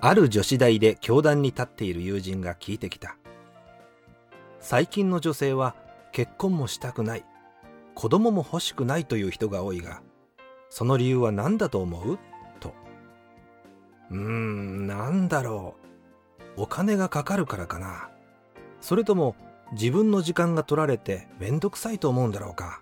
ある女子大で教壇に立っている友人が聞いてきた。最近の女性は結婚もしたくない、子供も欲しくないという人が多いが、その理由は何だと思う？と。なんだろう。お金がかかるからかな。それとも自分の時間が取られてめんどくさいと思うんだろうか。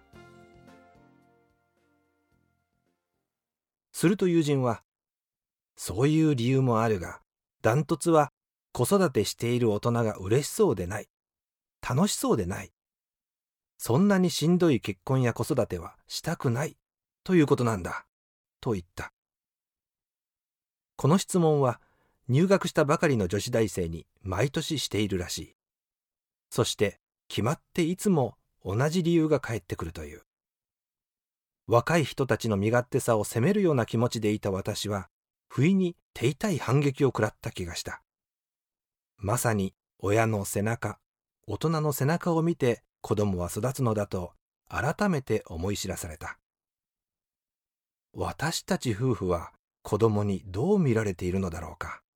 すると友人は、そういう理由もあるが、ダントツは子育てしている大人が嬉しそうでない、楽しそうでない、そんなにしんどい結婚や子育てはしたくないということなんだ、と言った。この質問は入学したばかりの女子大生に毎年しているらしい。そして決まっていつも同じ理由が返ってくるという。若い人たちの身勝手さを責めるような気持ちでいた私は、不意に手痛い反撃を食らった気がした。まさに親の背中、大人の背中を見て子供は育つのだと改めて思い知らされた。私たち夫婦は子供にどう見られているのだろうか。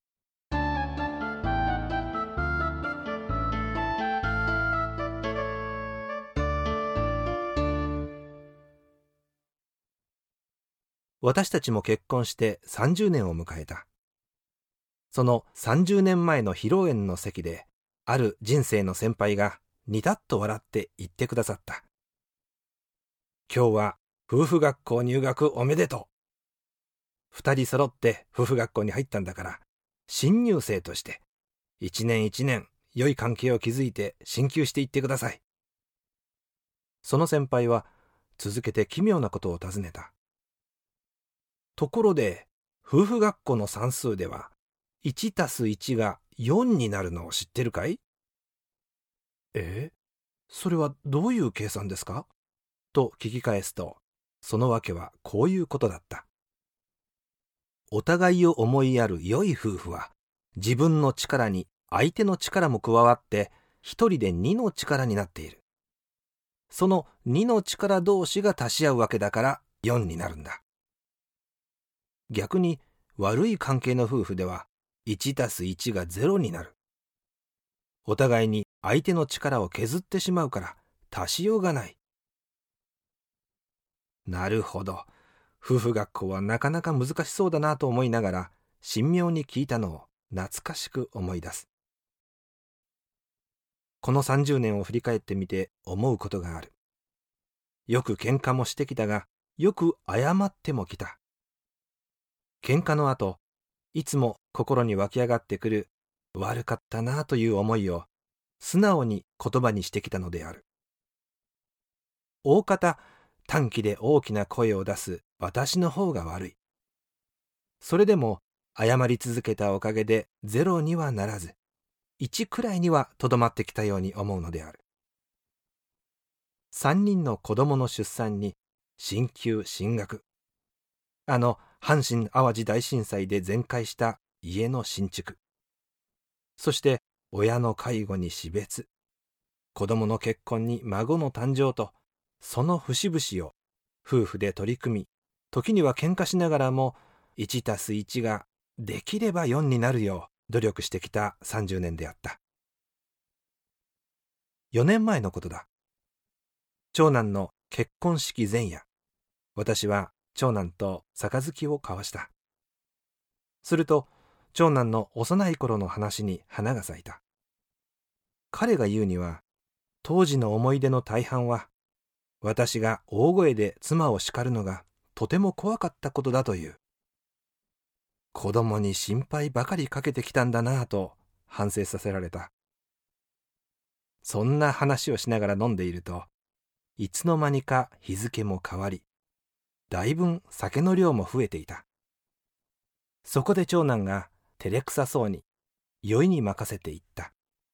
私たちも結婚して30年を迎えた。その30年前の披露宴の席で、ある人生の先輩がにたっと笑って言ってくださった。今日は夫婦学校入学おめでとう。2人揃って夫婦学校に入ったんだから、新入生として一年一年良い関係を築いて進級していってください。その先輩は続けて奇妙なことを尋ねた。ところで、夫婦学校の算数では 1+1 が4になるのを知ってるかい？それはどういう計算ですか？と聞き返すと、そのわけはこういうことだった。お互いを思いやる良い夫婦は、自分の力に相手の力も加わって、一人で2の力になっている。その2の力同士が足し合うわけだから4になるんだ。逆に悪い関係の夫婦では 1+1 が0になる。お互いに相手の力を削ってしまうから足しようがない。なるほど。夫婦学校はなかなか難しそうだなと思いながら、神妙に聞いたのを懐かしく思い出す。この30年を振り返ってみて思うことがある。よく喧嘩もしてきたが、よく謝ってもきた。喧嘩の後、いつも心に湧き上がってくる悪かったなという思いを素直に言葉にしてきたのである。大方、短気で大きな声を出す私の方が悪い。それでも謝り続けたおかげで0にはならず、1くらいにはとどまってきたように思うのである。3人の子供の出産に進級進学。阪神・淡路大震災で全壊した家の新築。そして親の介護に死別。子供の結婚に孫の誕生と、その節々を夫婦で取り組み、時には喧嘩しながらも 1+1 ができれば4になるよう努力してきた30年であった。4年前のことだ。長男の結婚式前夜、私は長男と杯を交わした。すると、長男の幼い頃の話に花が咲いた。彼が言うには、当時の思い出の大半は、私が大声で妻を叱るのがとても怖かったことだという。子供に心配ばかりかけてきたんだなぁと反省させられた。そんな話をしながら飲んでいると、いつの間にか日付も変わり、だいぶん酒の量も増えていた。そこで長男が照れくさそうに酔いに任せて言った。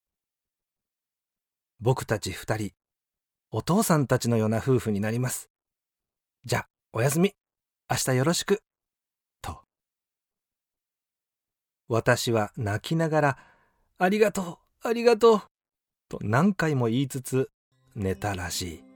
僕たち2人、お父さんたちのような夫婦になります。じゃ、おやすみ。明日よろしく。と。私は泣きながら、ありがとう、ありがとう。と何回も言いつつ寝たらしい。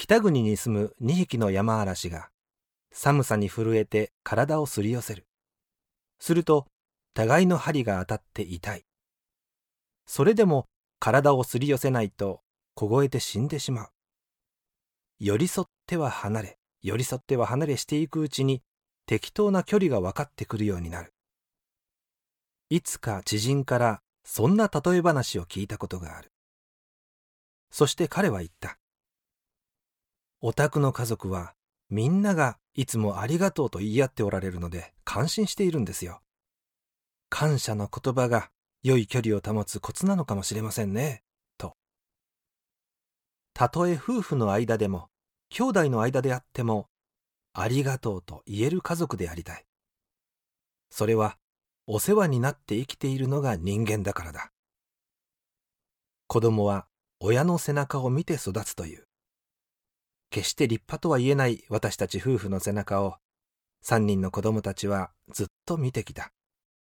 北国に住む2匹のヤマアラシが寒さに震えて体をすり寄せる。すると互いの針が当たって痛い。それでも体をすり寄せないと凍えて死んでしまう。寄り添っては離れ、寄り添っては離れしていくうちに適当な距離が分かってくるようになる。いつか知人からそんな例え話を聞いたことがある。そして彼は言った。お宅の家族はみんながいつもありがとうと言い合っておられるので感心しているんですよ。感謝の言葉が良い距離を保つコツなのかもしれませんね、と。たとえ夫婦の間でも兄弟の間であってもありがとうと言える家族でありたい。それはお世話になって生きているのが人間だからだ。子供は親の背中を見て育つという。決して立派とは言えない私たち夫婦の背中を3人の子供たちはずっと見てきた。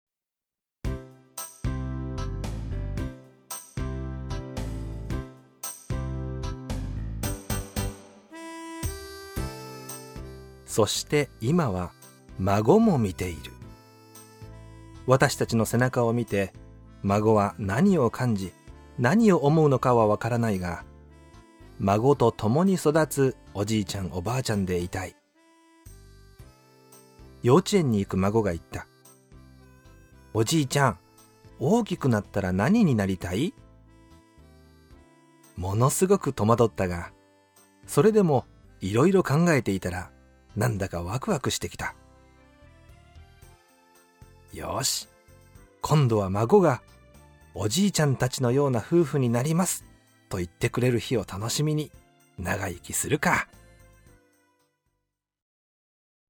そして今は孫も見ている。私たちの背中を見て孫は何を感じ何を思うのかはわからないが、孫と共に育つおじいちゃんおばあちゃんでいたい。幼稚園に行く孫が言った。おじいちゃん、大きくなったら何になりたい？ものすごく戸惑ったが、それでもいろいろ考えていたらなんだかワクワクしてきた。よし、今度は孫がおじいちゃんたちのような夫婦になりますと言ってくれる日を楽しみに長生きするか。